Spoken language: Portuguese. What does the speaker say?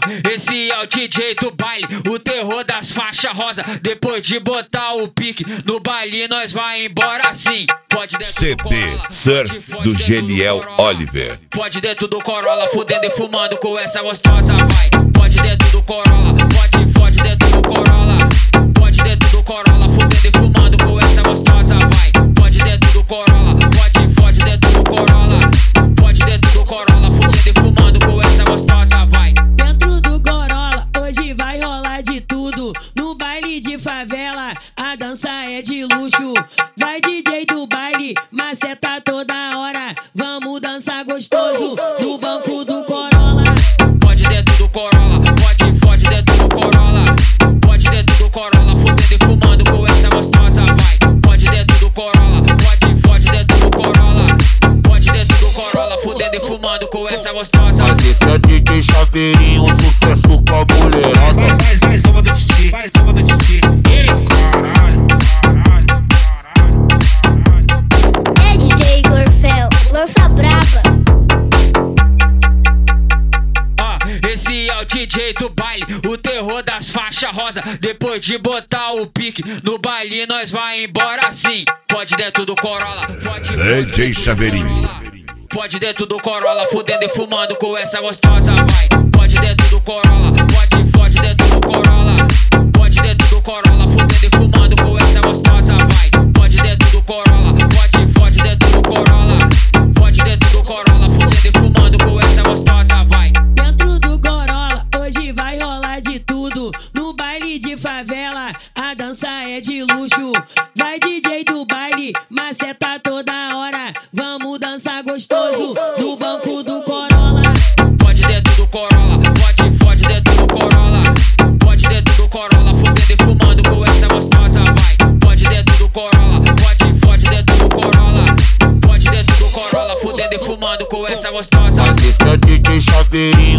Esse é o DJ do baile, o terror das faixas rosa. Depois de botar o pique no baile, nós vai embora assim. Pode CD Surf do Geniel Oliver. Pode dentro do Corolla, fudendo e fumando com essa gostosa, vai. Pode dentro do Corolla, pode dentro do Corolla. Pode dentro do Corolla, fudendo e fumando com essa gostosa, vai. Pode dentro do Corolla, pode dentro do Corolla. Pode dentro do Corolla, fudendo e fumando com essa gostosa, vai. Dentro do Corolla, hoje vai rolar de tudo. No baile de favela, a dança é de luxo. Vai DJ do baile, maceta toda hora. Vamos dançar gostoso no banco do Corolla. Pode dentro do Corolla, pode dentro do Corolla. Pode dentro do Corolla, fudendo e fumando com essa gostosa, vai. Pode dentro do Corolla, pode dentro do Corolla. Pode dentro do Corolla, fudendo e fumando com essa gostosa. Mas esse é DJ Chaveirinho, sucesso com a mulherada. Vai, samba do Titi, vai, samba do Titi. Ei, caralho. É DJ Gorfel, lança braba. Esse é o DJ do baile, o terror das faixas rosa. Depois de botar o pique no baile, nós vai embora assim. Pode dentro do Corolla, DJ Chaveirinho. Pode dentro do Corolla, fudendo e fumando com essa gostosa, vai. Pode dentro do Corolla, pode dentro do Corolla. Pode dentro do Corolla, fudendo e fumando com essa gostosa, vai. Pode dentro do Corolla, pode dentro do Corolla. Pode dentro do Corolla, fudendo e fumando com essa gostosa, vai. Dentro do Corolla, hoje vai rolar de tudo. No baile de favela, a dança é de luxo. Vai DJ do baile, maceta toda hora. Vamos dançar gostoso no banco do Corolla. Pode dentro do Corolla, pode dentro do Corolla. Pode dentro do Corolla, fudendo e fumando com essa gostosa, vai. Pode dentro do Corolla, pode dentro do Corolla. Pode dentro do Corolla, fudendo e fumando com essa gostosa. Mas esse é DJ Chaveirinho,